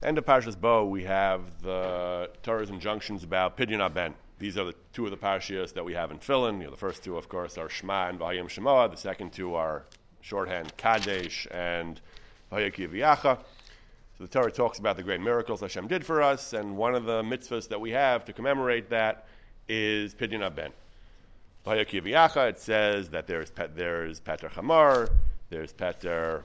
End of Parshas Bo, we have the Torah's injunctions about Pidyon Ben. These are the two of the parashiyos that we have in Tefillin. The first two, of course, are Shema and Vayim Shemoah. The second two are shorthand Kadesh and Vayaki V'yacha. So the Torah talks about the great miracles Hashem did for us, and one of the mitzvahs that we have to commemorate that is Pidyon Ben. Vayaki V'yacha, it says that there's Pater Chamar, there's Pater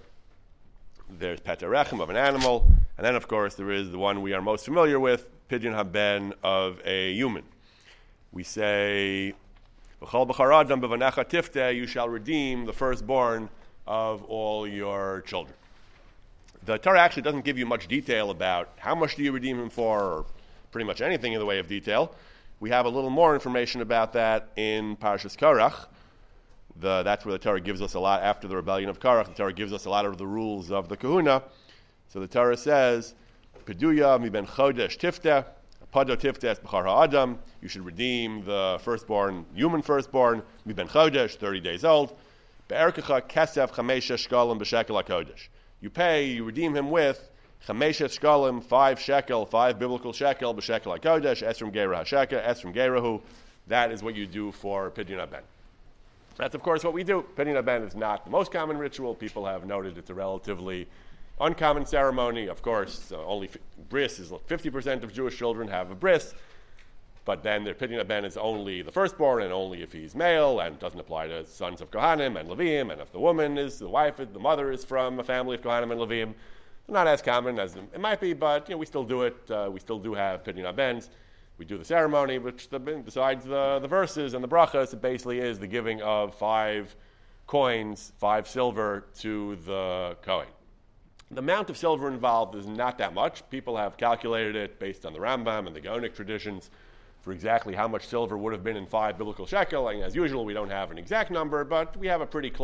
Rechem of an animal, and then of course there is the one we are most familiar with, Pidyon haben of a human. We say, V'chol b'char adam b'vanecha tifteh, you shall redeem the firstborn of all your children. The Torah actually doesn't give you much detail about how much do you redeem him for, or pretty much anything in the way of detail. We have a little more information about that in Parshas Korach. That's where the Torah gives us a lot, after the rebellion of Korach, the Torah gives us a lot of the rules of the kahuna. So the Torah says, Peduya mi ben chodesh tifteh, pado tifteh b'char ha'adam, you should redeem the firstborn, human firstborn, mi ben chodesh, 30 days old, be'erkecha kesef chamesha shkalim b'shekel ha'kodesh. You redeem him with chamesha shkalim, 5 shekel, 5 biblical shekel, b'shekel ha'kodesh, esrim gera ha'sheka, esrim gerahu. That is what you do for Pidyon Ben. That's, of course, what we do. Pidyon Ben is not the most common ritual. People have noted it's a relatively uncommon ceremony. Of course, only bris is 50% of Jewish children have a bris, but then their Pidyon Ben is only the firstborn, and only if he's male, and doesn't apply to sons of Kohanim and Leviim, and if the woman is the wife, the mother is from a family of Kohanim and Leviim. Not as common as it might be, but we still do it. We still do have Pidyon Bens. We do the ceremony, which besides the verses and the brachas, it basically is the giving of 5 coins, 5 silver to the Kohen. The amount of silver involved is not that much. People have calculated it based on the Rambam and the Gaonic traditions for exactly how much silver would have been in 5 biblical shekel. And as usual, we don't have an exact number, but we have a pretty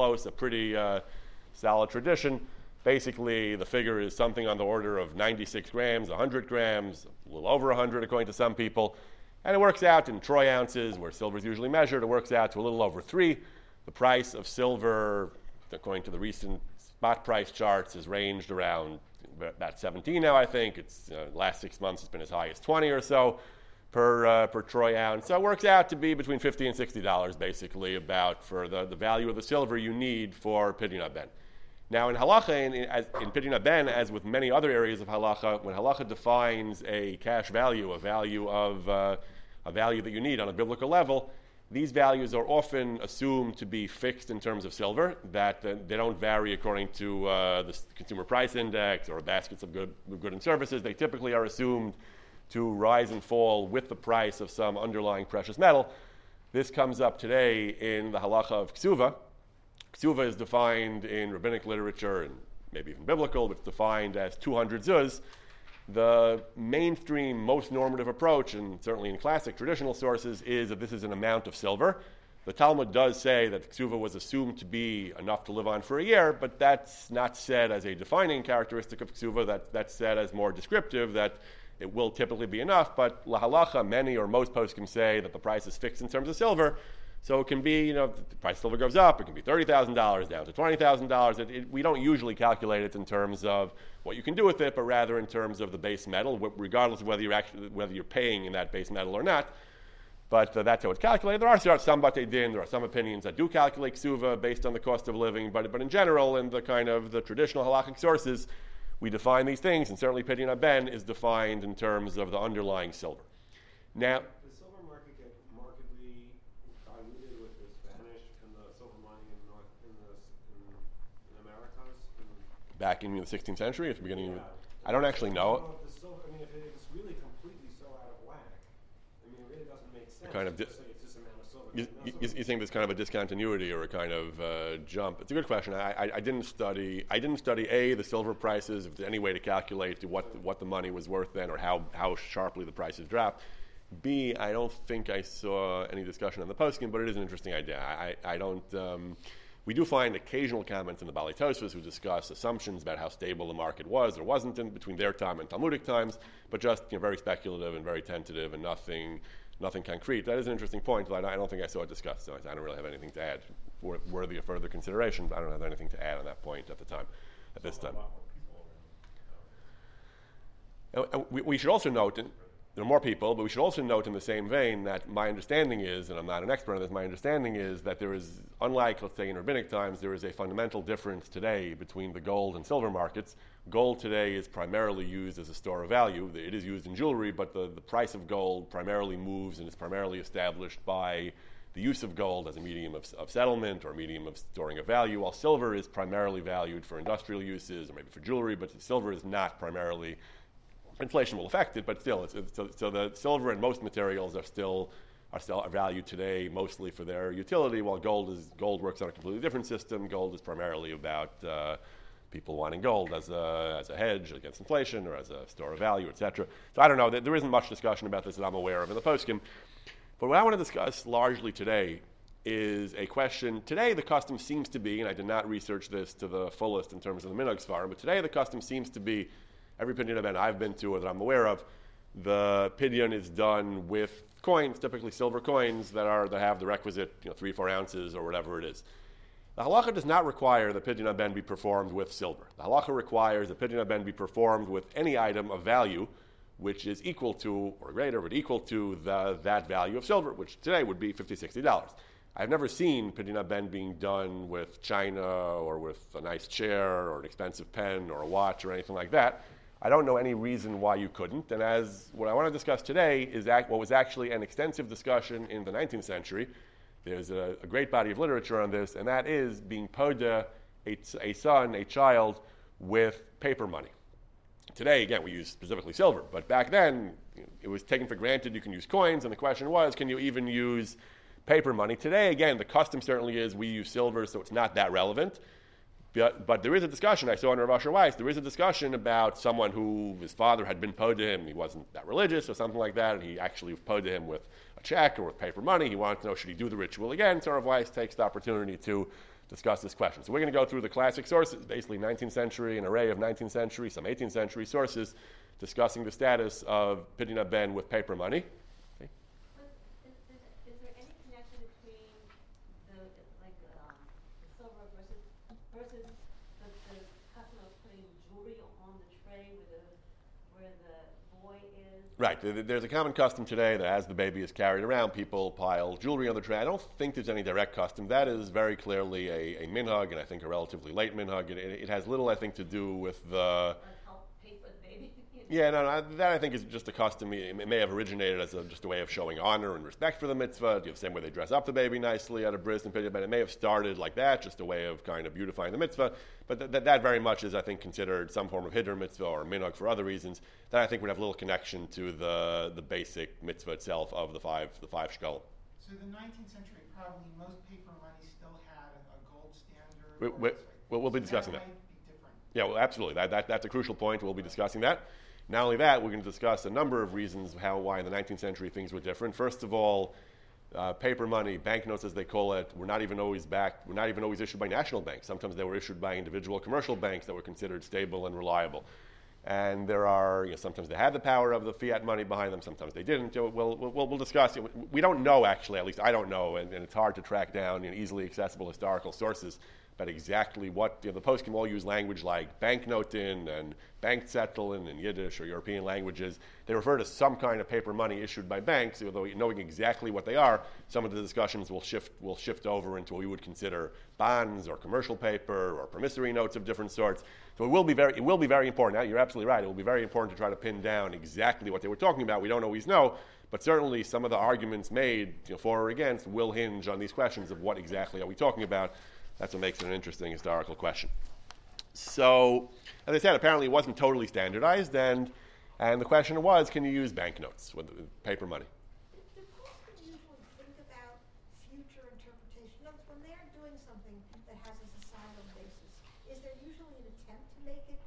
solid tradition. Basically, the figure is something on the order of 96 grams, 100 grams, a little over 100 according to some people. And it works out in troy ounces, where silver is usually measured. It works out to a little over 3. The price of silver, according to the recent spot price charts, has ranged around about 17 now, I think. It's last 6 months, it's been as high as 20 or so per troy ounce. So it works out to be between $50 and $60, basically, about for the value of the silver you need for Pidyon Ben. Now, in halacha, in Pidyon Ben, as with many other areas of halacha, when halacha defines a cash value, a value that you need on a biblical level, these values are often assumed to be fixed in terms of silver, that they don't vary according to the consumer price index or baskets of good and services. They typically are assumed to rise and fall with the price of some underlying precious metal. This comes up today in the halacha of ksuva. Ksuva is defined in rabbinic literature and maybe even biblical, but it's defined as 200 zuz. The mainstream, most normative approach, and certainly in classic traditional sources, is that this is an amount of silver. The Talmud does say that ksuva was assumed to be enough to live on for a year, but that's not said as a defining characteristic of ksuva. That's said as more descriptive, that it will typically be enough, but lahalacha, many or most poskim say that the price is fixed in terms of silver. So it can be, the price of silver goes up, it can be $30,000 down to $20,000. We don't usually calculate it in terms of what you can do with it, but rather in terms of the base metal, regardless of whether you're paying in that base metal or not. But that's how it's calculated. There are some batei din, there are some opinions that do calculate ksuva based on the cost of living, but in general, in the kind of the traditional halakhic sources, we define these things, and certainly Pidyon Ben is defined in terms of the underlying silver. Now, back in the 16th century, at the beginning I don't actually know. If it's really completely so out of whack, it really doesn't make sense. Kind of it's this amount of silver. You think there's kind of a discontinuity or a kind of jump? It's a good question. I didn't study the silver prices, if there's any way to calculate what the money was worth then, or how sharply the prices dropped. B, I don't think I saw any discussion on the poskim, but it is an interesting idea. I don't. We do find occasional comments in the Balei Tosfos who discuss assumptions about how stable the market was or wasn't in between their time and Talmudic times, but just very speculative and very tentative and nothing concrete. That is an interesting point, but I don't think I saw it discussed, so I don't really have anything to add worthy of further consideration. But I don't have anything to add on that point at this time. And we should also note, and there are more people, but we should also note in the same vein that my understanding is, and I'm not an expert on this, my understanding is that there is, unlike, let's say, in rabbinic times, there is a fundamental difference today between the gold and silver markets. Gold today is primarily used as a store of value. It is used in jewelry, but the price of gold primarily moves and is primarily established by the use of gold as a medium of settlement or a medium of storing of value, while silver is primarily valued for industrial uses or maybe for jewelry, but silver is not primarily. Inflation will affect it, but still, so the silver and most materials are still valued today mostly for their utility, while gold works on a completely different system. Gold is primarily about people wanting gold as a hedge against inflation or as a store of value, etc. So I don't know. There isn't much discussion about this that I'm aware of in the poskim. But what I want to discuss largely today is a question. Today the custom seems to be, and I did not research this to the fullest in terms of the minhag svarim, but today the custom seems to be, every pidyon event I've been to or that I'm aware of, the pidyon is done with coins, typically silver coins that have the requisite 3-4 ounces or whatever it is. The halacha does not require the pidyon haben be performed with silver. The halacha requires the pidyon haben be performed with any item of value which is equal to or greater, but equal to that value of silver, which today would be $50, $60. I've never seen pidyon haben being done with china or with a nice chair or an expensive pen or a watch or anything like that. I don't know any reason why you couldn't, and as what I want to discuss today is what was actually an extensive discussion in the 19th century. There's a great body of literature on this, and that is being poda a child, with paper money. Today, again, we use specifically silver, but back then it was taken for granted you can use coins, and the question was, can you even use paper money? Today, again, the custom certainly is we use silver, so it's not that relevant. But there is a discussion, I saw in Rav Asher Weiss, there is a discussion about someone who his father had been poda him, he wasn't that religious or something like that, and he actually poda him with a check or with paper money. He wanted to know, should he do the ritual again? So Rav Weiss takes the opportunity to discuss this question. So we're going to go through the classic sources, basically 19th century, an array of 19th century, some 18th century sources, discussing the status of pidyon haben with paper money. Right. There's a common custom today that as the baby is carried around, people pile jewelry on the tray. I don't think there's any direct custom. That is very clearly a minhag, and I think a relatively late minhag. It has little, I think, to do with the... help pay for the baby. Yeah, no, that I think is just a custom. It may have originated as just a way of showing honor and respect for the mitzvah, the same way they dress up the baby nicely at a bris and pidyon, but it may have started like that, just a way of kind of beautifying the mitzvah. But that very much is, I think, considered some form of hiddur mitzvah or minhag for other reasons. That I think would have little connection to the basic mitzvah itself of the five shkol. So the 19th century, probably most paper money still had a gold standard. We'll be discussing that. Might be different. Yeah, well, absolutely. That's a crucial point. We'll be discussing that. Not only that, we're going to discuss a number of reasons why in the 19th century things were different. First of all, paper money, banknotes as they call it, were not even always issued by national banks. Sometimes they were issued by individual commercial banks that were considered stable and reliable. And there are, sometimes they had the power of the fiat money behind them, sometimes they didn't. We'll discuss. We don't know, actually, at least I don't know, and it's hard to track down easily accessible historical sources about exactly what, the poskim all use language like banknotin and bankzetteln in Yiddish or European languages. They refer to some kind of paper money issued by banks, although knowing exactly what they are, some of the discussions will shift over into what we would consider bonds or commercial paper or promissory notes of different sorts. So it will be very important. Now, you're absolutely right. It will be very important to try to pin down exactly what they were talking about. We don't always know, but certainly some of the arguments made for or against will hinge on these questions of what exactly are we talking about. That's what makes it an interesting historical question. So, as I said, apparently it wasn't totally standardized, and the question was, can you use banknotes with paper money? Do poskim usually think about future interpretation? In other words, when they're doing something that has a societal basis, is there usually an attempt to make it,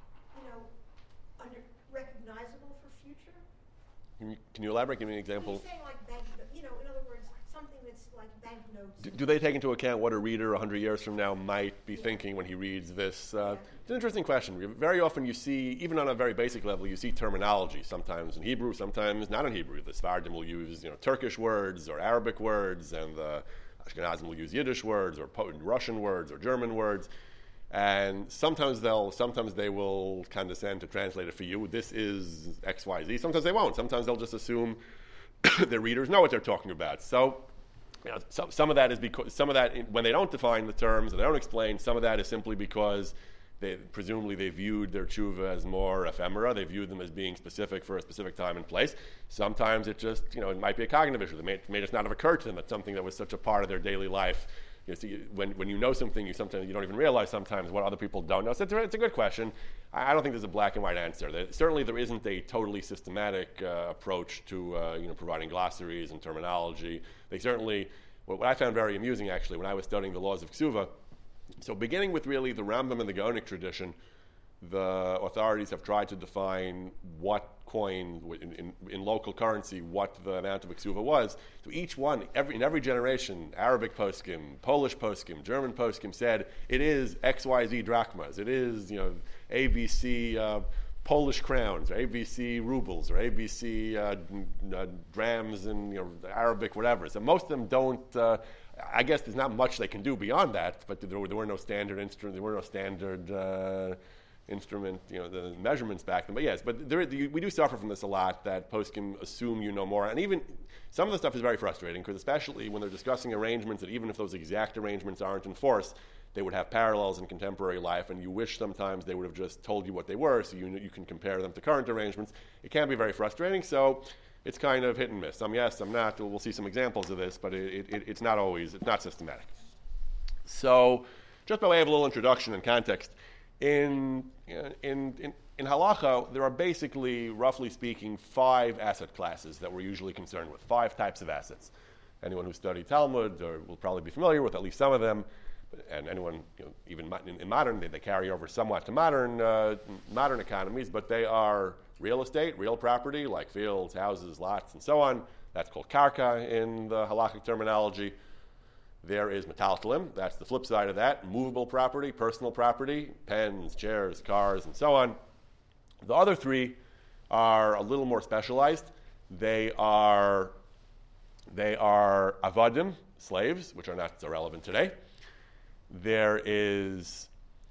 recognizable for future? Can you elaborate? Give me an example. When you say like banknote, in other words, something that's like banknotes. Do they take into account what a reader 100 years from now might be thinking when he reads this? It's an interesting question. Very often you see, even on a very basic level, you see terminology, sometimes in Hebrew, sometimes not in Hebrew. The Sephardim will use Turkish words or Arabic words, and the Ashkenazim will use Yiddish words or Russian words or German words. And sometimes they will condescend to translate it for you. This is X, Y, Z. Sometimes they won't. Sometimes they'll just assume their readers know what they're talking about. So, some of that is because when they don't define the terms or they don't explain, some of that is simply because presumably they viewed their tshuva as more ephemera. They viewed them as being specific for a specific time and place. Sometimes it just, it might be a cognitive issue. It may just not have occurred to them that something that was such a part of their daily life. See, when you know something, sometimes you don't even realize sometimes what other people don't know. So it's a good question. I don't think there's a black and white answer. Certainly there isn't a totally systematic approach to providing glossaries and terminology. What I found very amusing actually when I was studying the laws of Ksuva, so beginning with really the Rambam and the Gaonic tradition, the authorities have tried to define what coin in local currency, what the amount of ksuva was. So each one, in every generation, Arabic poskim, Polish poskim, German poskim said it is XYZ drachmas, it is ABC Polish crowns, or ABC rubles, or ABC drams and Arabic whatever. So most of them don't. I guess there's not much they can do beyond that, but there were no standard instruments. There were no standard instrument, the measurements back then. But yes, we do suffer from this a lot, that poskim assume you know more. And even some of the stuff is very frustrating, because especially when they're discussing arrangements, that even if those exact arrangements aren't in force, they would have parallels in contemporary life, and you wish sometimes they would have just told you what they were, so you can compare them to current arrangements. It can be very frustrating, so it's kind of hit and miss. Some yes, some not. We'll see some examples of this, but it's not always, it's not systematic. So, just by way of a little introduction and context, in halacha, there are basically, roughly speaking, 5 asset classes that we're usually concerned with, 5 types of assets. Anyone who studied Talmud will probably be familiar with at least some of them, and anyone, even in modern, they carry over somewhat to modern economies, but they are real estate, real property, like fields, houses, lots, and so on. That's called karka in the halakhic terminology. There is metaltalim, that's the flip side of that, movable property, personal property, pens, chairs, cars, and so on. The other 3 are a little more specialized. They are avadim, slaves, which are not so relevant today. There is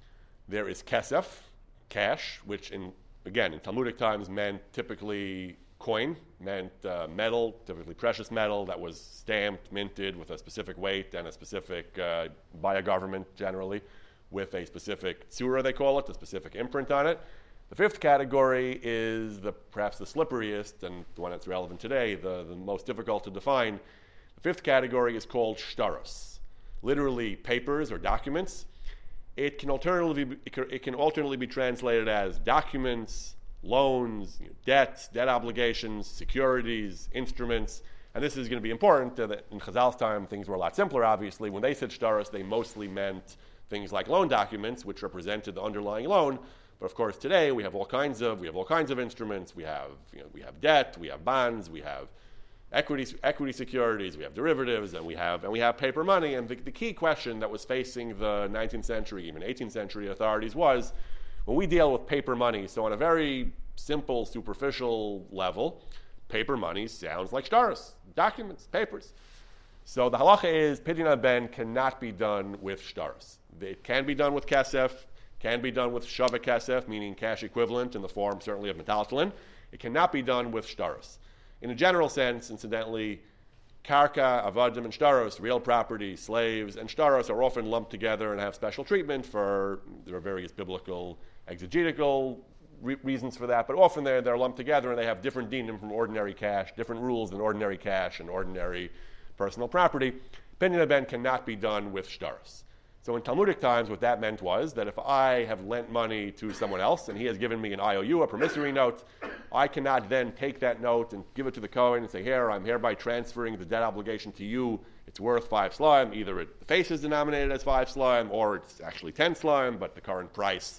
kesef, cash, which in Talmudic times meant typically coin, meant metal, typically precious metal that was stamped, minted with a specific weight and a specific, by a government generally, with a specific tzura, they call it, a specific imprint on it. The 5th category is perhaps the slipperiest and the one that's relevant today, the most difficult to define. The 5th category is called shtaros, literally papers or documents. It can alternately be translated as documents, loans, debts, debt obligations, securities, instruments. And this is going to be important. That in Chazal's time, things were a lot simpler, obviously. When they said shtaros, they mostly meant things like loan documents, which represented the underlying loan. But of course, today we have all kinds of instruments. We have debt, we have bonds, we have equity securities, we have derivatives, and we have paper money. And the key question that was facing the 19th century, even 18th century authorities was, when we deal with paper money, so on a very simple, superficial level, paper money sounds like shtaros, documents, papers. So the halacha is, pidyon ben cannot be done with shtaros. It can be done with kesef, can be done with shava kesef, meaning cash equivalent in the form certainly of metaltalin. It cannot be done with shtaros. In a general sense, incidentally, karka, avadim, and shtaros, real property, slaves, and shtaros are often lumped together and have special treatment there are various biblical exegetical reasons for that, but often they're lumped together and they have different dinim from ordinary cash, different rules than ordinary cash and ordinary personal property. Pidyon ben cannot be done with shtaros. So in Talmudic times, what that meant was that if I have lent money to someone else and he has given me an IOU, a promissory note, I cannot then take that note and give it to the Kohen and say, here, I'm hereby transferring the debt obligation to you. It's worth 5 slime. Either the face is denominated as 5 slime or it's actually 10 slime, but the current price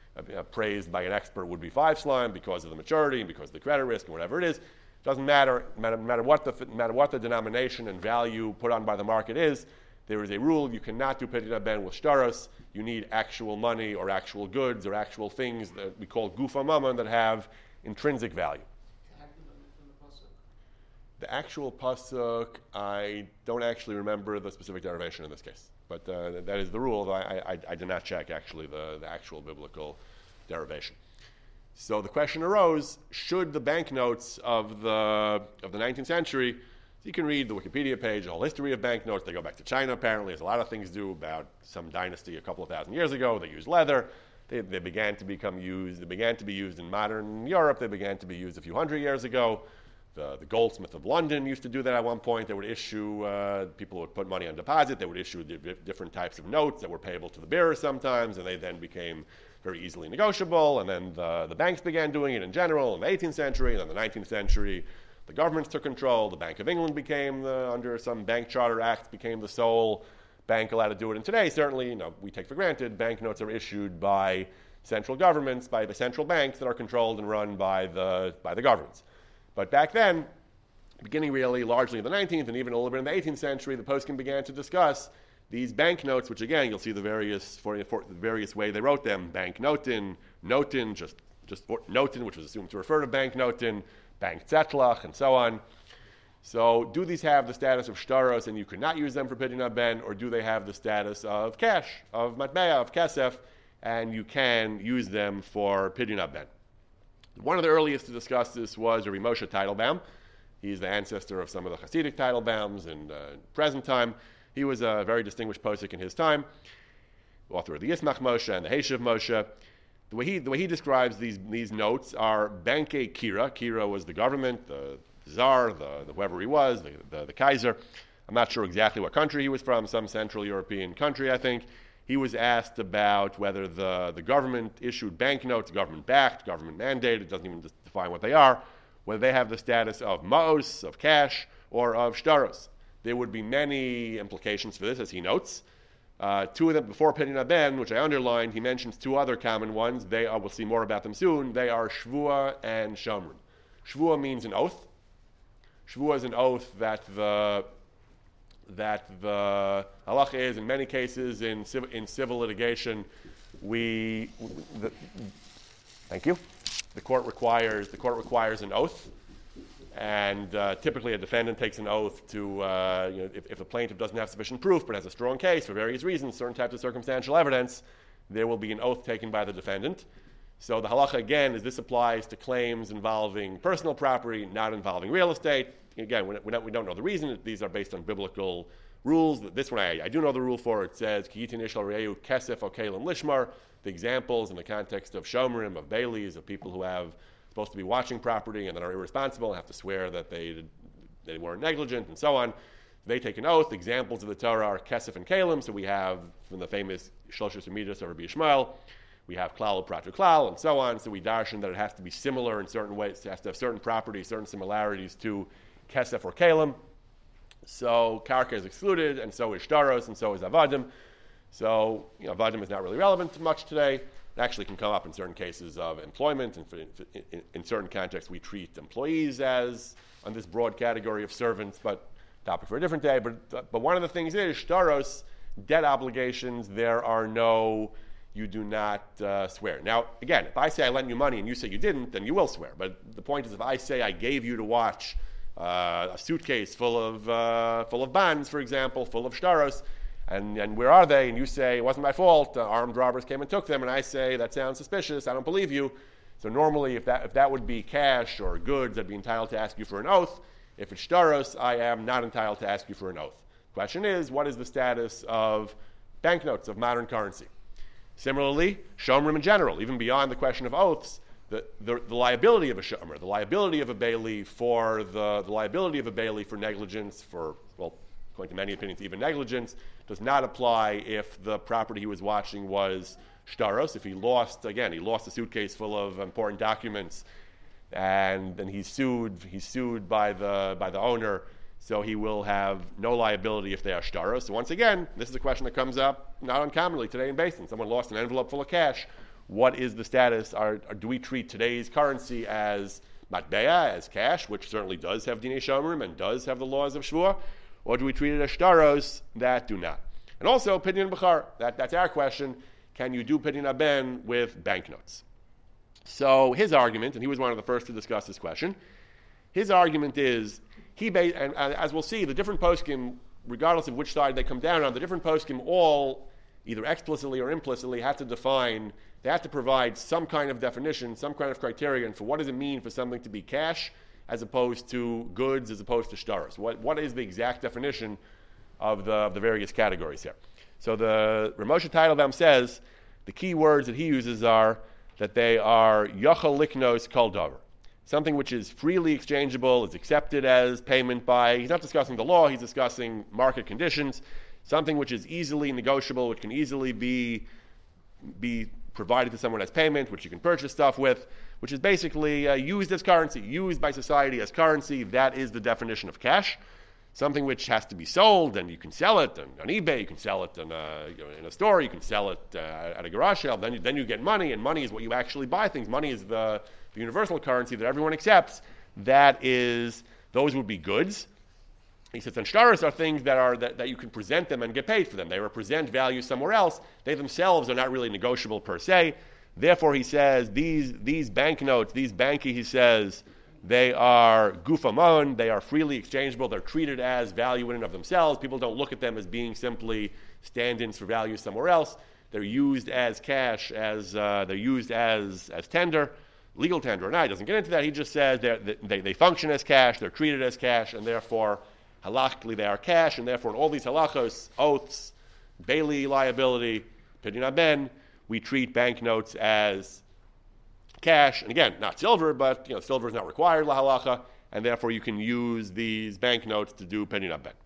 praised by an expert would be 5 slime because of the maturity and because of the credit risk and whatever it is. It doesn't matter what the denomination and value put on by the market is. There is a rule: you cannot do pidyon ben with shtaros. You need actual money or actual goods or actual things that we call gufa mammon that have intrinsic value. The actual pasuk, I don't actually remember the specific derivation in this case. But that is the rule. I did not check, actually, the actual biblical derivation. So the question arose, should the banknotes of the 19th century, you can read the Wikipedia page, the whole history of banknotes. They go back to China, apparently, as a lot of things do, about some dynasty a couple of thousand years ago. They used leather. They began to be used in modern Europe. They began to be used a few hundred years ago. The Goldsmith of London used to do that at one point. They would issue, people would put money on deposit. They would issue different types of notes that were payable to the bearer sometimes, and they then became very easily negotiable. And then the banks began doing it in general in the 18th century. And in the 19th century, the governments took control. The Bank of England became, under some Bank Charter Act, became the sole bank allowed to do it. And today, certainly, we take for granted banknotes are issued by central governments, by the central banks that are controlled and run by the governments. But back then, beginning really largely in the 19th and even a little bit in the 18th century, the poskim began to discuss these banknotes, which again, you'll see the various way they wrote them. Banknoten, noten, just noten, which was assumed to refer to banknoten, bank zetlach, and so on. So do these have the status of shtaros and you could not use them for pidyon ben, or do they have the status of cash, of matbea, of kesef, and you can use them for pidyon ben? One of the earliest to discuss this was Rabbi Moshe Teitelbaum. He's the ancestor of some of the Hasidic Teitelbaums in present time. He was a very distinguished posek in his time, author of the Yismach Moshe and the Heshiv Moshe. The way he describes these notes are Banke Kira. Kira was the government, the Tsar, the whoever he was, the Kaiser. I'm not sure exactly what country he was from, some Central European country, I think. He was asked about whether the government issued banknotes, government-backed, government-mandated, doesn't even define what they are, whether they have the status of ma'os, of cash, or of shtaros. There would be many implications for this, as he notes. Two of them, before pidyon ben, which I underlined, he mentions two other common ones. We'll see more about them soon. They are shvua and shomrim. Shvua means an oath. Shvua is an oath that the halacha is, in many cases, in civil litigation, thank you. The court requires an oath, and typically a defendant takes an oath to, if the plaintiff doesn't have sufficient proof but has a strong case for various reasons, certain types of circumstantial evidence, there will be an oath taken by the defendant. So the halacha again is this applies to claims involving personal property, not involving real estate. Again, we don't know the reason. These are based on biblical rules. This one I do know the rule for. It says, Kiyitin ishal re'eu kesef okelim lishmar. The examples in the context of shomrim, of baileys, of people who have supposed to be watching property and that are irresponsible and have to swear that they weren't negligent and so on. They take an oath. Examples of the Torah are kesef and kalim. So we have from the famous Shloshes Midas of Rabbi Yishmael, we have klal u'pratu klal and so on. So we darshan that it has to be similar in certain ways. It has to have certain properties, certain similarities to kesef or kalim. So karka is excluded, and so is shtaros, and so is avadim. So avadim is not really relevant much today. It actually can come up in certain cases of employment, and in certain contexts we treat employees as on this broad category of servants, but topic for a different day. But one of the things is shtaros, debt obligations. You do not swear. Now, again, if I say I lent you money and you say you didn't, then you will swear. But the point is, if I say I gave you to watch a suitcase full of bonds, for example, full of shtaros, and where are they? And you say, it wasn't my fault, armed robbers came and took them, and I say, that sounds suspicious, I don't believe you. So normally, if that would be cash or goods, I'd be entitled to ask you for an oath. If it's shtaros, I am not entitled to ask you for an oath. Question is, what is the status of banknotes, of modern currency? Similarly, shomrim in general, even beyond the question of oaths, the liability of a shomer, the liability of a bailey for negligence, according to many opinions, even negligence, does not apply if the property he was watching was shtaros. If he lost a suitcase full of important documents, and then he's sued by the owner, so he will have no liability if they are shtaros. So once again, this is a question that comes up not uncommonly today in Basin. Someone lost an envelope full of cash. What is the status? Do we treat today's currency as matbea, as cash, which certainly does have dinei shomrim and does have the laws of shvua, or do we treat it as shtaros that do not? And also, pidyon b'char, that's our question. Can you do pidyon ben with banknotes? So his argument, and he was one of the first to discuss this question, his argument is, and as we'll see, the different poskim regardless of which side they come down on, the different poskim all, either explicitly or implicitly, have to define, they have to provide some kind of definition, some kind of criterion for what does it mean for something to be cash as opposed to goods, as opposed to shtaros. What is the exact definition of the various categories here? So the Ramosha Teitelbaum says the key words that he uses are that they are yochel liknos kol davar, something which is freely exchangeable, is accepted as payment by, he's not discussing the law, he's discussing market conditions, something which is easily negotiable, which can easily be provided to someone as payment, which you can purchase stuff with, which is basically used as currency, used by society as currency. That is the definition of cash. Something which has to be sold, and you can sell it on eBay, you can sell it in a store, you can sell it at a garage sale, then you get money, and money is what you actually buy things. Money is the universal currency that everyone accepts. Those would be goods. He says, and shtaros are things that you can present them and get paid for them. They represent value somewhere else. They themselves are not really negotiable per se. Therefore, he says, these banknotes, these banki, he says, they are gufamon, they are freely exchangeable, they're treated as value in and of themselves. People don't look at them as being simply stand-ins for value somewhere else. They're used as cash, they're used as tender, legal tender or not. He doesn't get into that. He just says they function as cash, they're treated as cash, and therefore, halachically they are cash, and therefore in all these halachos, oaths, Bailey liability, pidyon ben, we treat banknotes as cash, and again, not silver, but silver is not required, la halacha, and therefore you can use these banknotes to do pidyon ben.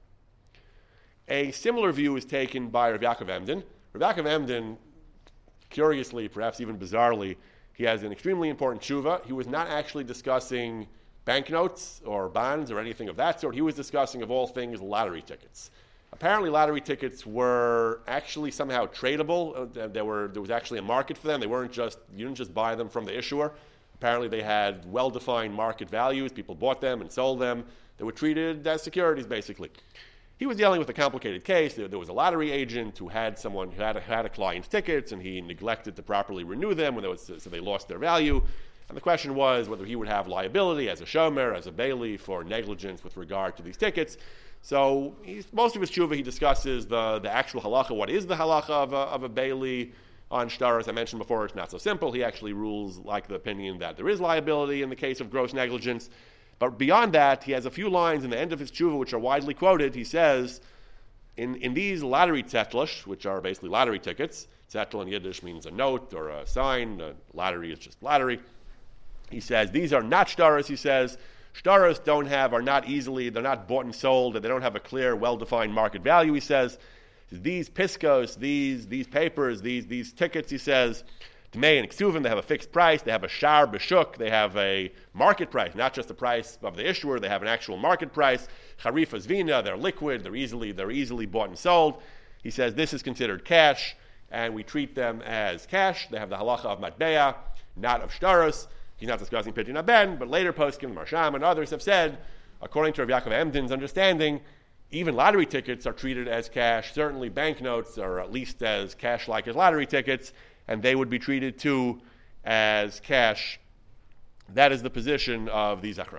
A similar view is taken by Rav Yaakov Emden. Rav Yaakov Emden, curiously, perhaps even bizarrely, he has an extremely important tshuva. He was not actually discussing banknotes or bonds or anything of that sort. He was discussing, of all things, lottery tickets. Apparently, lottery tickets were actually somehow tradable. There was actually a market for them. You didn't just buy them from the issuer. Apparently, they had well-defined market values. People bought them and sold them. They were treated as securities, basically. He was dealing with a complicated case. There was a lottery agent who had someone who had a client's tickets, and he neglected to properly renew them, so they lost their value. And the question was whether he would have liability as a shomer, as a bailey, for negligence with regard to these tickets. So most of his tshuva, he discusses the actual halacha. What is the halacha of a bailey on shtar? As I mentioned before, it's not so simple. He actually rules like the opinion that there is liability in the case of gross negligence. But beyond that, he has a few lines in the end of his tshuva which are widely quoted. He says, in these lottery zetlish, which are basically lottery tickets, zetl in Yiddish means a note or a sign, lottery is just lottery. He says, these are not shtaros, he says. Shtaros they're not bought and sold, and they don't have a clear, well-defined market value, he says. These piskos, these papers, these tickets, he says, Tmei and Ksuvim, they have a fixed price, they have a shar b'shuk, they have a market price, not just the price of the issuer, they have an actual market price. Charifas vina, they're liquid, they're easily bought and sold. He says this is considered cash, and we treat them as cash. They have the halacha of matbeya, not of shtaros. He's not discussing pidyon ben, but later poskim, Marsham, and others have said, according to Rav Yaakov Emden's understanding, even lottery tickets are treated as cash. Certainly banknotes are at least as cash-like as lottery tickets, and they would be treated too as cash. That is the position of the Zachron.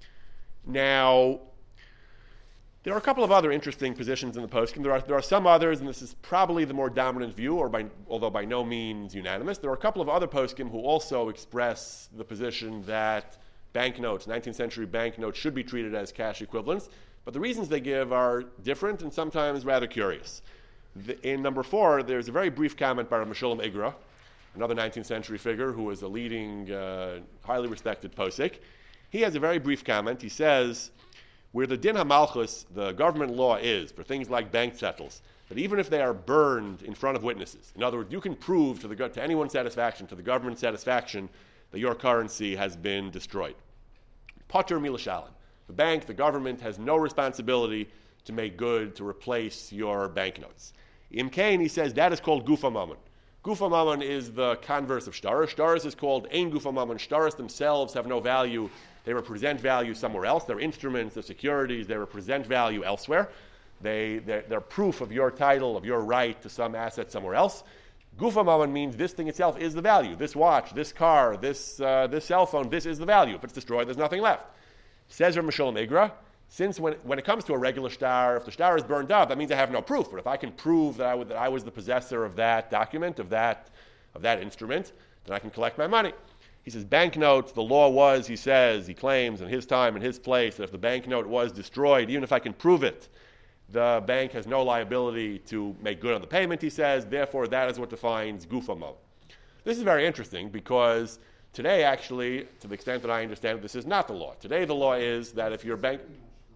Now, there are a couple of other interesting positions in the poskim. There are some others, and this is probably the more dominant view, although by no means unanimous. There are a couple of other poskim who also express the position that banknotes, 19th century banknotes, should be treated as cash equivalents. But the reasons they give are different and sometimes rather curious. In number 4, there's a very brief comment by Rav Meshulam Igra, another 19th century figure who was a leading, highly respected posek. He has a very brief comment. He says, where the din hamalchus, the government law is, for things like bank settles, that even if they are burned in front of witnesses, in other words, you can prove to anyone's satisfaction, to the government's satisfaction, that your currency has been destroyed. Pater milashalim. The bank, the government, has no responsibility to make good, to replace your banknotes. Imkain, he says, that is called gufa mammon. Gufa mammon is the converse of shtaros. Shtaros is called ein gufa mammon. Shtaros themselves have no value. They represent value somewhere else. They're instruments, they're securities, they represent value elsewhere. They're proof of your title, of your right to some asset somewhere else. Gufa mammon means this thing itself is the value. This watch, this car, this cell phone, this is the value. If it's destroyed, there's nothing left. Says Rav Meshulam Igra, since when it comes to a regular star, if the star is burned up, that means I have no proof. But if I can prove that I was the possessor of that document, of that instrument, then I can collect my money. He says banknotes, the law was, he claims in his time, in his place, that if the banknote was destroyed, even if I can prove it, the bank has no liability to make good on the payment, he says. Therefore, that is what defines gufa mo. This is very interesting because today, actually, to the extent that I understand it, this is not the law. Today, the law is that if your bank...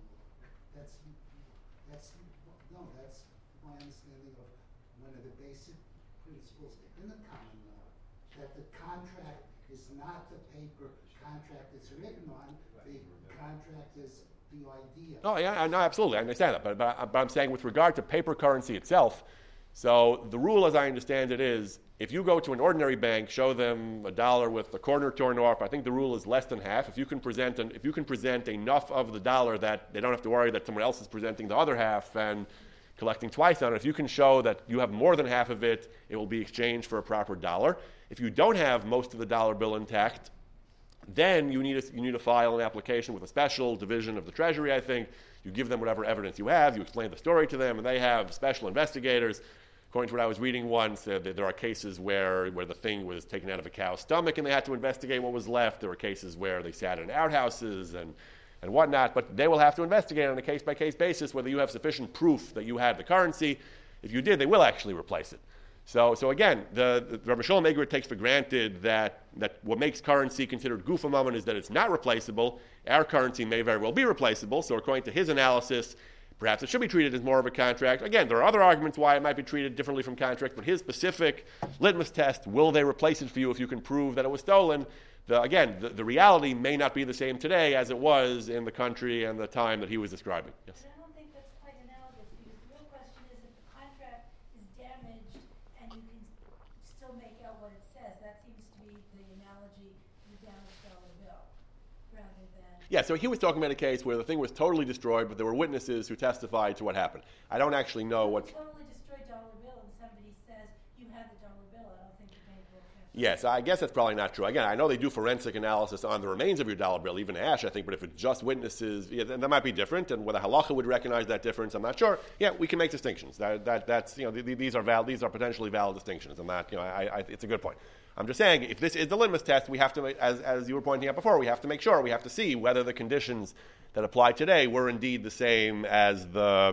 That's my understanding of one of the basic principles in the common law, that the contract is not the paper contract it's written on, the contract is the idea. Oh, yeah, no, absolutely. I understand that. But I'm saying with regard to paper currency itself, so the rule as I understand it is, if you go to an ordinary bank, show them $1 with the corner torn off, I think the rule is less than half. If you can present enough of the dollar that they don't have to worry that someone else is presenting the other half and collecting twice on it, if you can show that you have more than half of it, it will be exchanged for a proper dollar. If you don't have most of the dollar bill intact, then you need to file an application with a special division of the Treasury, I think. You give them whatever evidence you have, you explain the story to them, and they have special investigators. According to what I was reading once, there are cases where the thing was taken out of a cow's stomach and they had to investigate what was left. There were cases where they sat in outhouses and whatnot, but they will have to investigate on a case-by-case basis whether you have sufficient proof that you had the currency. If you did, they will actually replace it. So again, the Rabbi Shalom Eger takes for granted that what makes currency considered gufa mammon is that it's not replaceable. Our currency may very well be replaceable, so according to his analysis, perhaps it should be treated as more of a contract. Again, there are other arguments why it might be treated differently from contract, but his specific litmus test, will they replace it for you if you can prove that it was stolen? The reality may not be the same today as it was in the country and the time that he was describing. Yes. But I don't think that's quite analogous, because the real question is if the contract is damaged and you can still make out what it says, that seems to be the analogy to the damaged dollar bill, rather than... Yeah, so he was talking about a case where the thing was totally destroyed, but there were witnesses who testified to what happened. I don't actually know what... Totally destroyed dollar bill and somebody says you had the dollar bill, I don't think the bank will cancel. Yes, I guess that's probably not true. Again, I know they do forensic analysis on the remains of your dollar bill, even ash, I think, but if it's just witnesses, yeah, then that might be different, and whether halacha would recognize that difference, I'm not sure. Yeah, we can make distinctions. That's these are potentially valid distinctions. I'm not, it's a good point. I'm just saying, if this is the litmus test, we have to, as you were pointing out before, we have to make sure, we have to see whether the conditions that apply today were indeed the same as the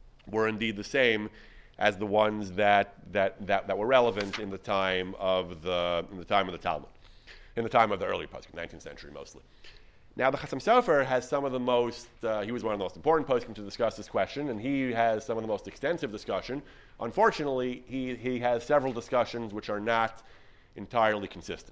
ones that were relevant in the time of the Talmud, in the time of the early poskim, 19th century mostly. Now, the Chassam Sofer has some of the most. He was one of the most important poskim to discuss this question, and he has some of the most extensive discussion. Unfortunately, he has several discussions which are not entirely consistent.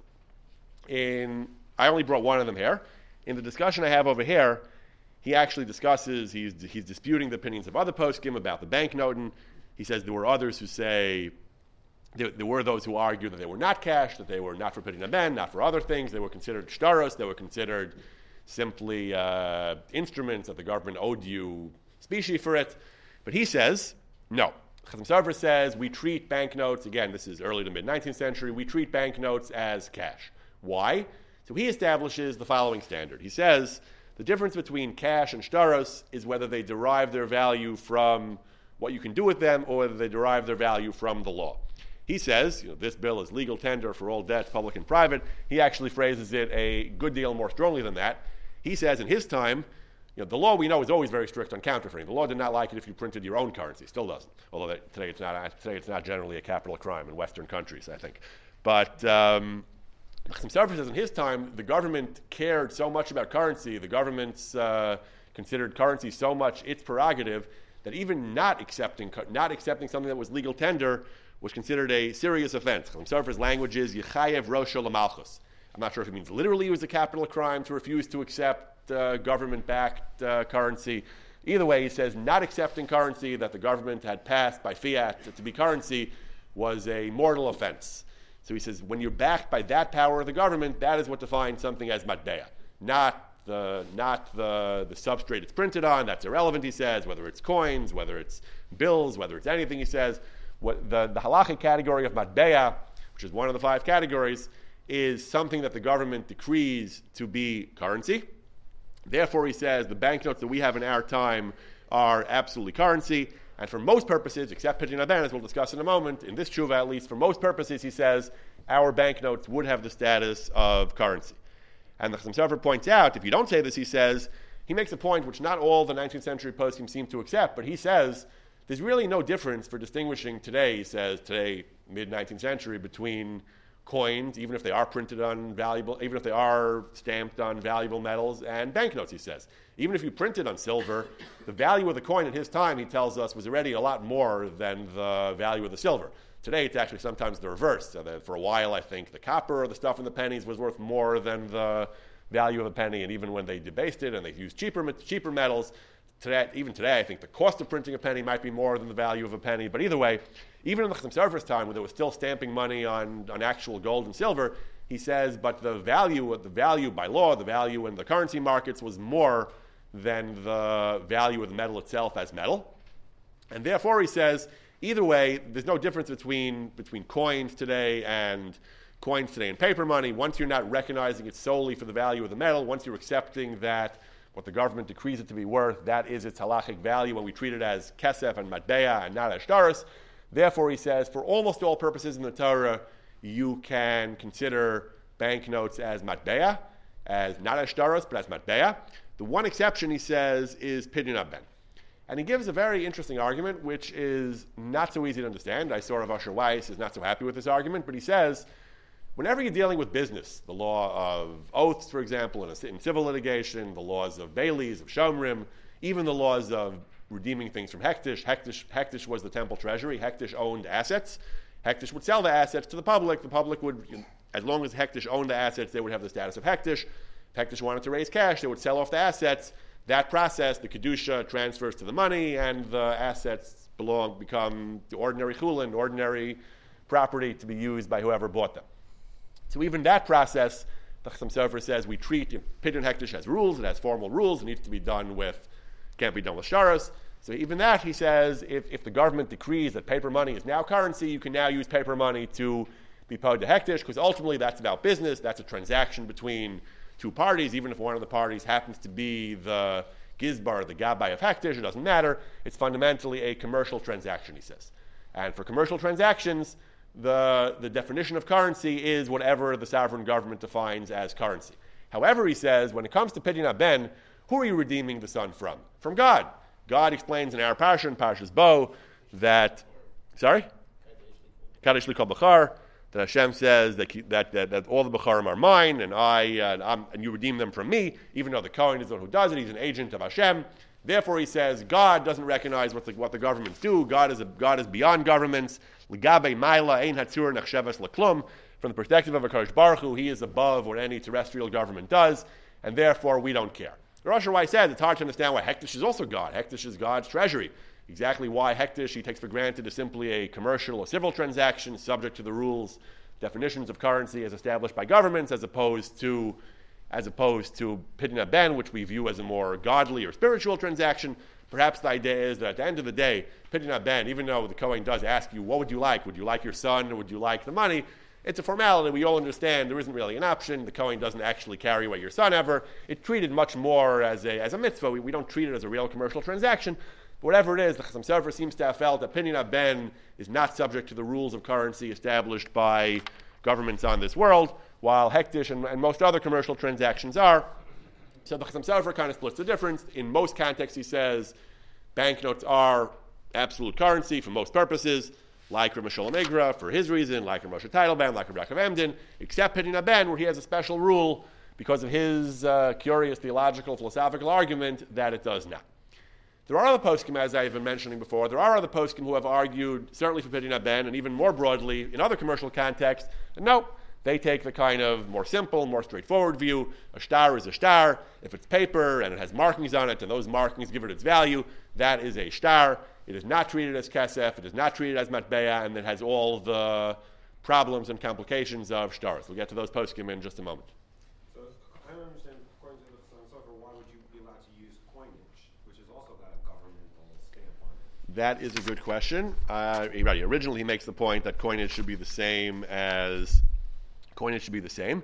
I only brought one of them here. In the discussion I have over here, he actually discusses, he's disputing the opinions of other poskim about the banknoten. He says there were others who say, there were those who argue that they were not cash, that they were not for Pidyon Ben, not for other things. They were considered shtaros, they were considered simply instruments that the government owed you specie for it. But he says, no. Chassam Sofer says we treat banknotes, again, this is early to mid-19th century, we treat banknotes as cash. Why? So he establishes the following standard. He says the difference between cash and shtaros is whether they derive their value from what you can do with them or whether they derive their value from the law. He says, this bill is legal tender for all debts, public and private. He actually phrases it a good deal more strongly than that. He says in his time, the law we know is always very strict on counterfeiting. The law did not like it if you printed your own currency. Still doesn't. Although today it's not generally a capital crime in Western countries, I think. But Chassam Sofer says in his time, the government cared so much about currency, the government's considered currency so much its prerogative, that even not accepting something that was legal tender was considered a serious offense. Chassam Sofer's language is Yechayev Rosho L'Malchus. I'm not sure if it means literally it was a capital crime to refuse to accept government-backed currency. Either way, he says not accepting currency that the government had passed by fiat to be currency was a mortal offense. So he says when you're backed by that power of the government, that is what defines something as matbea, not the substrate it's printed on. That's irrelevant, he says, whether it's coins, whether it's bills, whether it's anything, he says. What the halachic category of matbea, which is one of the 5 categories, is something that the government decrees to be currency. Therefore, he says, the banknotes that we have in our time are absolutely currency, and for most purposes, except Pidyon Haben, as we'll discuss in a moment, in this tshuva at least, for most purposes, he says, our banknotes would have the status of currency. And the Chassam Sofer points out, if you don't say this, he says, he makes a point which not all the 19th century poskim seem to accept, but he says, there's really no difference for distinguishing today, he says, today, mid-19th century, between coins, even if they are printed on valuable, even if they are stamped on valuable metals, and banknotes, he says. Even if you printed on silver, the value of the coin at his time, he tells us, was already a lot more than the value of the silver. Today, it's actually sometimes the reverse. So that for a while, I think the copper or the stuff in the pennies was worth more than the value of a penny, and even when they debased it and they used cheaper metals, even today, I think the cost of printing a penny might be more than the value of a penny. But either way, even in the Chassam Sofer's time, when there was still stamping money on actual gold and silver, he says, but the value by law, the value in the currency markets was more than the value of the metal itself as metal. And therefore, he says, either way, there's no difference between coins today and paper money. Once you're not recognizing it solely for the value of the metal, once you're accepting that what the government decrees it to be worth, that is its halachic value, and we treat it as kesef and matbeya and not as shtaros. Therefore, he says, for almost all purposes in the Torah, you can consider banknotes as matbeya, as not as shtaros, but as matbeya. The one exception, he says, is Pidyon Haben. And he gives a very interesting argument, which is not so easy to understand. I saw Rav Asher Weiss is not so happy with this argument, but he says, whenever you're dealing with business, the law of oaths, for example, in civil litigation, the laws of baileys, of shomrim, even the laws of redeeming things from hektish. Hektish was the temple treasury. Hektish owned assets. Hektish would sell the assets to the public. The public would, as long as Hektish owned the assets, they would have the status of Hektish. If Hektish wanted to raise cash, they would sell off the assets. That process, the kedusha transfers to the money, and the assets become the ordinary chulin, ordinary property to be used by whoever bought them. So even that process, the Chassam Sofer says, we treat Pidyon Hektish has rules. It has formal rules. It needs to be done with, can't be done with sharos. So even that, he says, if the government decrees that paper money is now currency, you can now use paper money to be paid to Hektish, because ultimately that's about business. That's a transaction between two parties. Even if one of the parties happens to be the gizbar, the gabbai of Hektish, it doesn't matter. It's fundamentally a commercial transaction, he says. And for commercial transactions, the definition of currency is whatever the sovereign government defines as currency. However, he says, when it comes to Pidyon Haben, who are you redeeming the son from? From God. God explains in our parsha, in Parshas Bo, that, Kadesh Likol Bechar, that Hashem says that all the Becharim are mine, and you redeem them from me, even though the Kohen is the one who does it. He's an agent of Hashem. Therefore, he says, God doesn't recognize what the governments do. God is beyond governments. Ligabe Maila Ein Hatzur Nechsheves Leklum. From the perspective of HaKadosh Baruch Hu, he is above what any terrestrial government does, and therefore we don't care. Rav Asher Weiss said it's hard to understand why Hektish is also God. Hektish is God's treasury. Exactly why Hektish he takes for granted is simply a commercial or civil transaction subject to the rules, definitions of currency as established by governments, as opposed to Pidyon Haben, which we view as a more godly or spiritual transaction. Perhaps the idea is that at the end of the day, Pidyon Haben, even though the Kohen does ask you, what would you like? Would you like your son, or would you like the money? It's a formality. We all understand there isn't really an option. The Kohen doesn't actually carry away your son ever. It's treated much more as a mitzvah. We don't treat it as a real commercial transaction. But whatever it is, the Chassam Sofer seems to have felt that Pidyon Haben is not subject to the rules of currency established by governments on this world, while Hektish and most other commercial transactions are. So the Chassam Sofer kind of splits the difference. In most contexts, he says, banknotes are absolute currency for most purposes, like Rav Shalom Igra for his reason, like Rav Moshe Teitelbaum, like Rav Yaakov Emden, except Pidyon Haben, where he has a special rule because of his curious theological, philosophical argument that it does not. There are other poskim, as I've been mentioning before, there are other poskim who have argued, certainly for Pidyon Haben, and even more broadly, in other commercial contexts, and no, they take the kind of more simple, more straightforward view. A shtar is a shtar. If it's paper and it has markings on it, and those markings give it its value, that is a shtar. It is not treated as kesef, it is not treated as matbeya, and it has all the problems and complications of shtars. We'll get to those poskim in just a moment. So I don't understand, according to the Chassam Sofer, why would you be allowed to use coinage, which has also got a governmental stamp on it? That is a good question. Originally, he makes the point that coinage should be the same.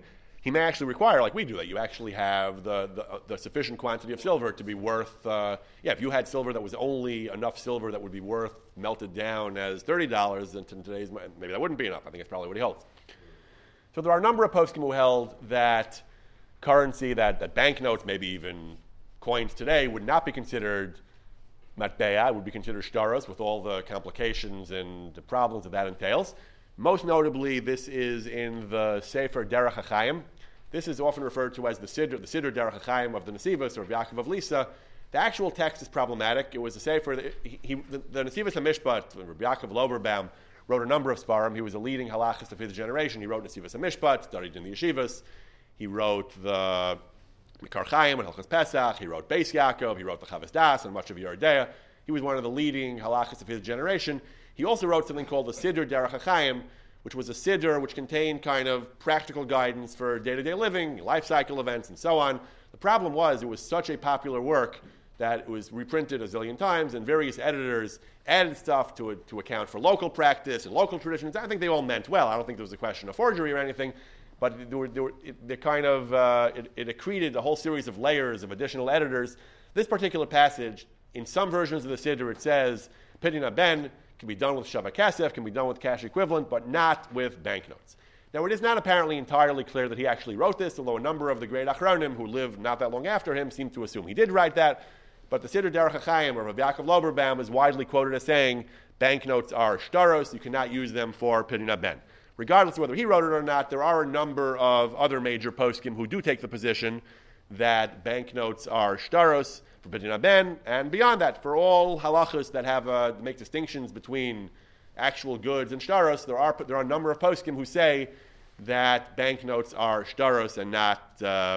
he may actually require, like we do, that you actually have the sufficient quantity of silver to be worth, if you had silver that was only enough silver that would be worth melted down as $30, then today's, maybe that wouldn't be enough. I think that's probably what he holds. So there are a number of poskim who held that currency, that banknotes, maybe even coins today, would not be considered matbea, would be considered shtaros, with all the complications and the problems that entails. Most notably, this is in the Sefer Derech HaChaim. This is often referred to as the Siddur Derech HaChaim of the Nesivos or of Yaakov of Lisa. The actual text is problematic. It was a Sefer, the Nesivos HaMishpat, Rabbi Yaakov Loberbaum, wrote a number of Sfarim. He was a leading halachist of his generation. He wrote Nesivos HaMishpat, studied in the yeshivas. He wrote the Mikar Chaim and Hilchos Pesach. He wrote Beis Yaakov. He wrote the Chavos Das and much of Yeridea. He was one of the leading halachists of his generation. He also wrote something called the Siddur Derech HaChaim, which was a siddur which contained kind of practical guidance for day-to-day living, life cycle events, and so on. The problem was it was such a popular work that it was reprinted a zillion times, and various editors added stuff to account for local practice and local traditions. I think they all meant well. I don't think there was a question of forgery or anything, but it accreted a whole series of layers of additional editors. This particular passage, in some versions of the siddur, it says, Pidyon Ben can be done with Shava Kesef, can be done with cash equivalent, but not with banknotes. Now, it is not apparently entirely clear that he actually wrote this, although a number of the great Achronim who lived not that long after him seem to assume he did write that. But the Siddur Derech HaChaim, or Rabbi Yaakov Loberbaum, is widely quoted as saying banknotes are shtaros, you cannot use them for Pidyon Ben. Regardless of whether he wrote it or not, there are a number of other major poskim who do take the position that banknotes are shtaros for Pidyon Ben, and beyond that, for all halachas that have make distinctions between actual goods and shtaros, there are a number of poskim who say that banknotes are shtaros and not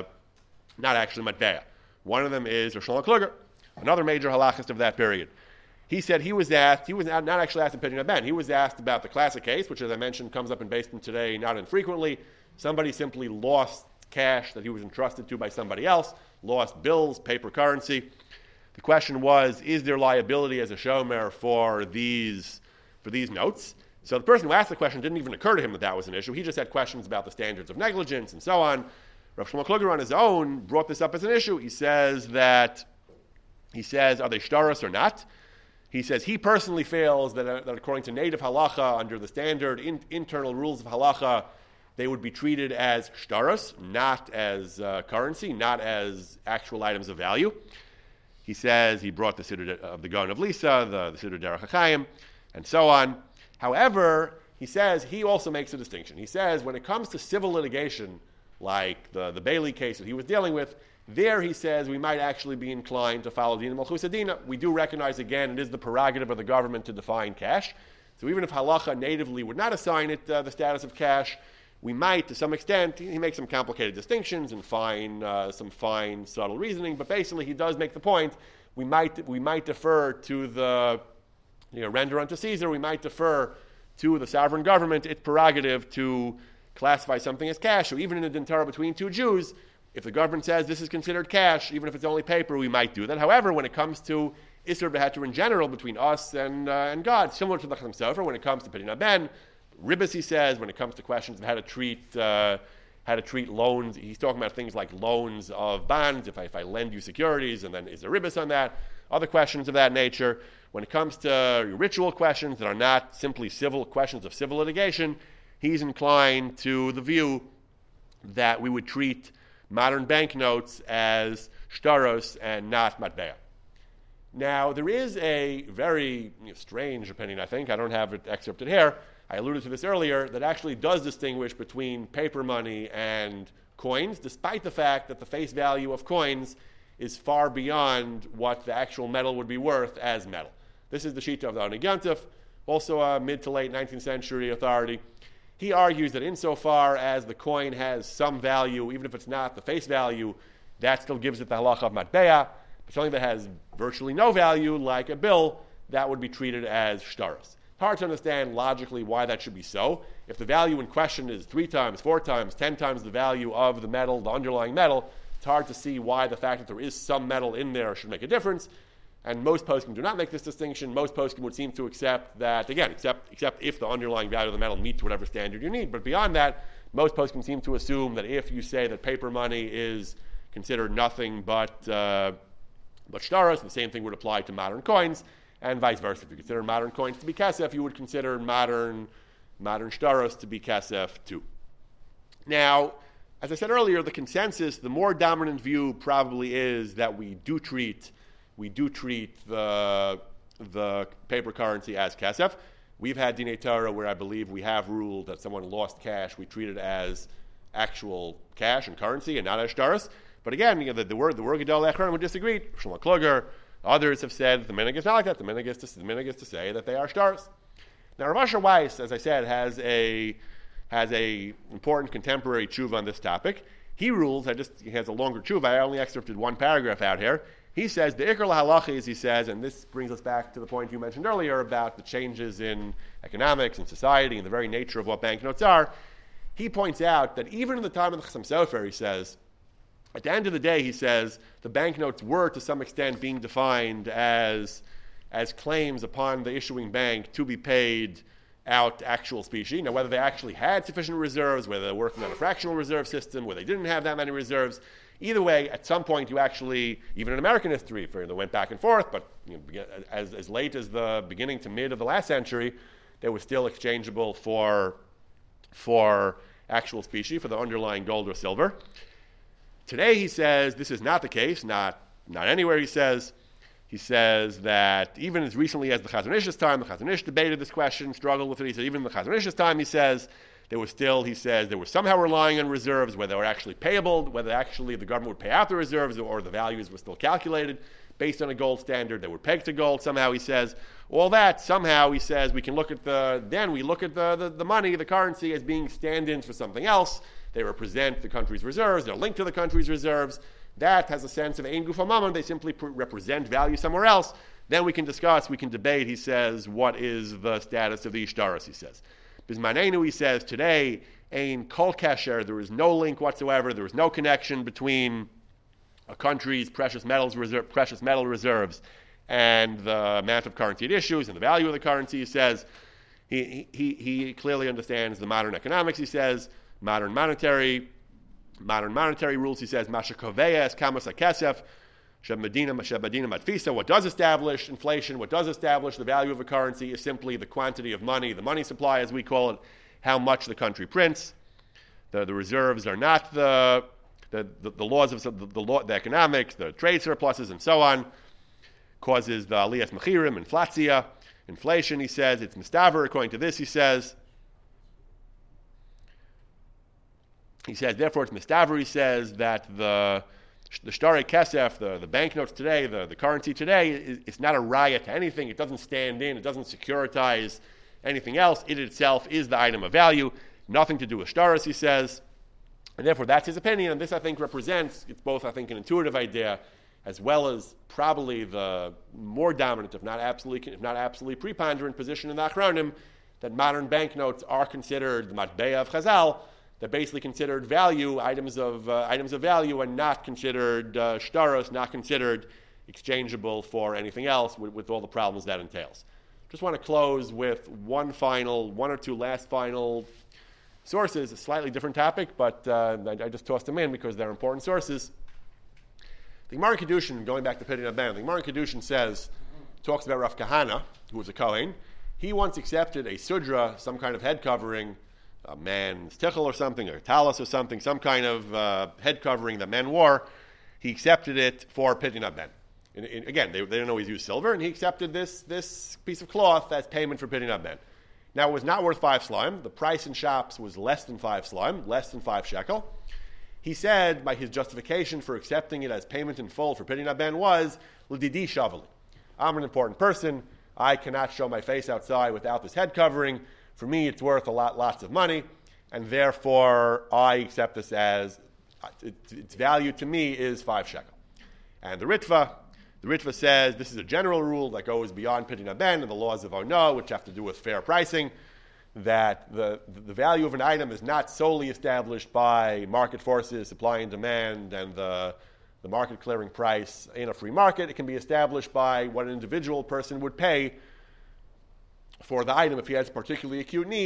actually matbea. One of them is Rosh Shlomo Kluger, another major halachist of that period. He said he was not actually asked in Pidyon Ben. He was asked about the classic case, which, as I mentioned, comes up in Basement today not infrequently. Somebody simply lost cash that he was entrusted to by somebody else, lost bills, paper currency. The question was, is there liability as a shomer for these notes? So the person who asked the question didn't even occur to him that was an issue. He just had questions about the standards of negligence and so on. Rav Shlomo Kluger on his own brought this up as an issue. He says, are they shtaros or not? He says he personally feels that according to native halacha, under the standard internal rules of halacha, they would be treated as shtaros, not as currency, not as actual items of value. He says he brought the Siddur of the Gaon of Lisa, the Siddur Derech HaChaim, and so on. However, he says he also makes a distinction. He says when it comes to civil litigation, like the Bailey case that he was dealing with, there he says we might actually be inclined to follow Dina Malchus Adina. We do recognize, again, it is the prerogative of the government to define cash. So even if halacha natively would not assign it the status of cash, we might, to some extent, he makes some complicated distinctions and some fine, subtle reasoning, but basically he does make the point, we might defer to the, render unto Caesar, we might defer to the sovereign government its prerogative to classify something as cash. So even in a dintara between two Jews, if the government says this is considered cash, even if it's only paper, we might do that. However, when it comes to Isser B'Heter in general, between us and God, similar to the Chatham Sofer, when it comes to Pidyon Ben, Ribbis, he says, when it comes to questions of how to treat loans, he's talking about things like loans of bonds, if I lend you securities, and then is there Ribbis on that? Other questions of that nature. When it comes to ritual questions that are not simply civil questions of civil litigation, he's inclined to the view that we would treat modern banknotes as shtaros and not matbea. Now, there is a very strange opinion, I think. I don't have it excerpted here. I alluded to this earlier, that actually does distinguish between paper money and coins, despite the fact that the face value of coins is far beyond what the actual metal would be worth as metal. This is the Shita of the Onig Yontif, also a mid to late 19th century authority. He argues that insofar as the coin has some value, even if it's not the face value, that still gives it the halacha of matbea. But something that has virtually no value, like a bill, that would be treated as shtaros. It's hard to understand logically why that should be so. If the value in question is 3 times, 4 times, 10 times the value of the metal, the underlying metal, it's hard to see why the fact that there is some metal in there should make a difference. And most poskim do not make this distinction. Most poskim would seem to accept that, again, except if the underlying value of the metal meets whatever standard you need. But beyond that, most poskim seem to assume that if you say that paper money is considered nothing but shtaros, the same thing would apply to modern coins, and vice versa. If you consider modern coins to be kesef, you would consider modern shtaros to be kesef too. Now, as I said earlier, the consensus, the more dominant view probably is that we do treat the paper currency as kesef. We've had Dinei Torah where I believe we have ruled that someone lost cash, we treat it as actual cash and currency and not as shtaros. But again, the word Gedol Echron would disagree. Shlomo Kluger, others have said that the minhag is not like that. The minhag is to say that they are shtaros. Now, Rav Asher Weiss, as I said, has a important contemporary tshuva on this topic. He rules, he has a longer tshuva, I only excerpted one paragraph out here. He says, the Iker Lahalachi, as he says, and this brings us back to the point you mentioned earlier about the changes in economics and society and the very nature of what banknotes are. He points out that even in the time of the Chassam Sofer, he says, at the end of the day, he says, the banknotes were to some extent being defined as claims upon the issuing bank to be paid out actual specie. Now, whether they actually had sufficient reserves, whether they're working on a fractional reserve system, where they didn't have that many reserves, either way, at some point you actually, even in American history, they went back and forth, but as late as the beginning to mid of the last century, they were still exchangeable for actual specie, for the underlying gold or silver. Today, he says, this is not the case, not anywhere, he says that even as recently as the Chazon Ish's time, the Chazon Ish debated this question, struggled with it. He said even in the Chazon Ish's time, he says, they were somehow relying on reserves, whether they were actually payable, whether actually the government would pay out the reserves or the values were still calculated based on a gold standard. They were pegged to gold somehow, he says. All that, somehow, he says, we look at the money, the currency, as being stand-ins for something else. They represent the country's reserves. They're linked to the country's reserves. That has a sense of ein gufa mammon. They simply represent value somewhere else. Then we can discuss, we can debate, he says, what is the status of the ishtaros, he says. Bismanenu, he says, today, ein kol kasher, there is no link whatsoever, there is no connection between a country's precious metal reserves and the amount of currency it issues and the value of the currency, he says. He clearly understands the modern economics, he says, modern monetary rules, he says, Masha Koveya, Kamos HaKesef, Shebadina Matfisa. What does establish inflation, what does establish the value of a currency is simply the quantity of money, the money supply, as we call it, how much the country prints. The reserves are not the laws of the economics, the trade surpluses, and so on, causes the aliyas mechirim, inflation, he says. It's mistaver, according to this, he says, therefore, it's mistaver, he says, that the shtare kesef, the banknotes today, the currency today, it's not a raya to anything. It doesn't stand in. It doesn't securitize anything else. It itself is the item of value. Nothing to do with shtaros, he says. And therefore, that's his opinion. And this, I think, represents, it's both, I think, an intuitive idea, as well as probably the more dominant, if not absolutely preponderant position in the Achronim, that modern banknotes are considered the matbeya of Chazal. They're basically considered value, items of value, and not considered shtaros, not considered exchangeable for anything else, with all the problems that entails. Just want to close with one or two last final sources, a slightly different topic, but I just tossed them in because they're important sources. The Gemara in Kedushin, going back to Pidyon HaBen, the Gemara in Kedushin talks about Rav Kahana, who was a Kohen. He once accepted a sudra, some kind of head covering, a man's tichel or something, or talus or something, some kind of head covering that men wore. He accepted it for Pidyon HaBen. Again, they didn't always use silver, and he accepted this piece of cloth as payment for Pidyon HaBen. Now, it was not worth 5 slime. The price in shops was less than 5 slime, less than 5 shekel. He said, by his justification for accepting it as payment in full for Pidyon HaBen was, L'didi shavali. I'm an important person. I cannot show my face outside without this head covering. For me, it's worth lots of money, and therefore I accept this as its value to me is 5 shekel. And the Ritva says this is a general rule that goes beyond Pidyon HaBen and the laws of Ono, which have to do with fair pricing, that the value of an item is not solely established by market forces, supply and demand, and the market clearing price in a free market. It can be established by what an individual person would pay for the item if he has a particularly acute need.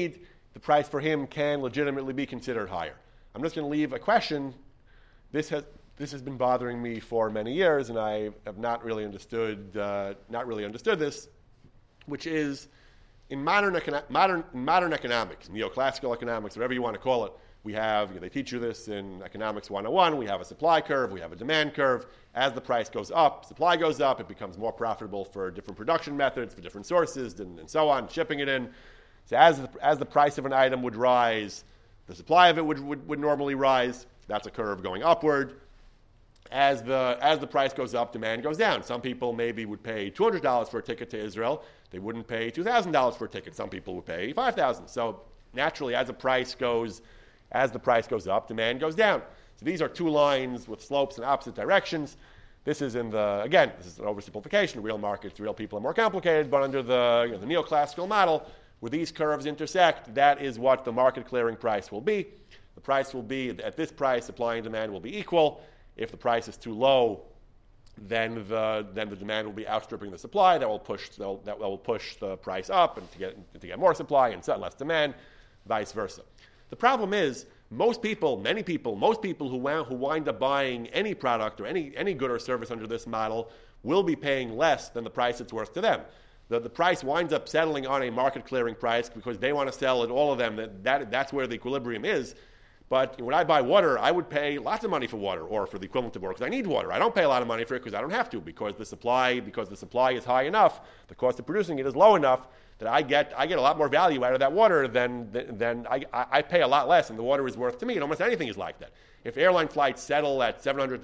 the price for him can legitimately be considered higher. I'm just going to leave a question. This has been bothering me for many years, and I have not really understood this, which is in modern economics, neoclassical economics, whatever you want to call it. We have, they teach you this in Economics 101, we have a supply curve, we have a demand curve. As the price goes up, supply goes up, it becomes more profitable for different production methods, for different sources, and so on, shipping it in. So as the price of an item would rise, the supply of it would normally rise. That's a curve going upward. As the price goes up, demand goes down. Some people maybe would pay $200 for a ticket to Israel. They wouldn't pay $2,000 for a ticket. Some people would pay $5,000. So naturally, as the price goes up, demand goes down. So these are two lines with slopes in opposite directions. This is this is an oversimplification. Real markets, real people are more complicated, but under the neoclassical model, where these curves intersect, that is what the market clearing price will be. The price will be, at this price, supply and demand will be equal. If the price is too low, then the demand will be outstripping the supply. That will push the price up, and to get more supply and less demand, vice versa. The problem is most people who wind up buying any product or any good or service under this model will be paying less than the price it's worth to them. The price winds up settling on a market clearing price because they want to sell at all of them. That's where the equilibrium is. But when I buy water, I would pay lots of money for water, or for the equivalent of water, because I need water. I don't pay a lot of money for it because I don't have to, because the supply is high enough, the cost of producing it is low enough that I get a lot more value out of that water than I pay a lot less, and the water is worth to me. And almost anything is like that. If airline flights settle at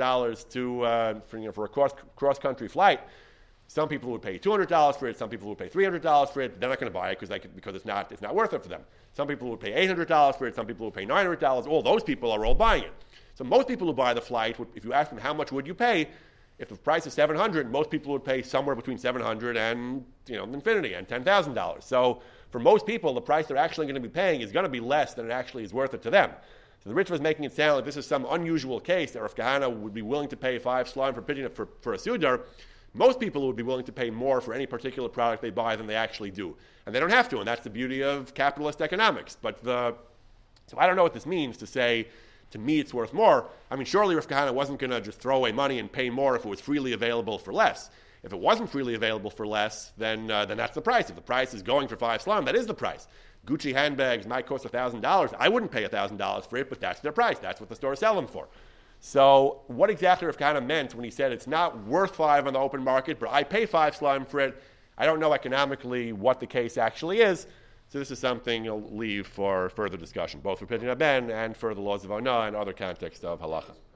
$700 for a cross-country flight, some people would pay $200 for it. Some people would pay $300 for it. They're not going to buy it because it's not worth it for them. Some people would pay $800 for it. Some people would pay $900. All those people are all buying it. So most people who buy the flight, if you ask them how much would you pay, if the price is $700, most people would pay somewhere between $700 and infinity and $10,000. So for most people, the price they're actually going to be paying is going to be less than it actually is worth it to them. So the Ritva is making it sound like this is some unusual case that Rav Kahana would be willing to pay 5 slime for pidyon for a sudar. Most people would be willing to pay more for any particular product they buy than they actually do. And they don't have to, and that's the beauty of capitalist economics. So I don't know what this means to say, to me it's worth more. I mean, surely Rav Kahana wasn't going to just throw away money and pay more if it was freely available for less. If it wasn't freely available for less, then that's the price. If the price is going for 5 slime, that is the price. Gucci handbags might cost $1,000. I wouldn't pay $1,000 for it, but that's their price. That's what the stores sell them for. So what exactly Rav Kahana meant when he said it's not worth 5 on the open market, but I pay 5 slime for it, I don't know economically what the case actually is. So this is something you'll leave for further discussion, both for Pidyon Ben and for the laws of Ona and other contexts of halacha.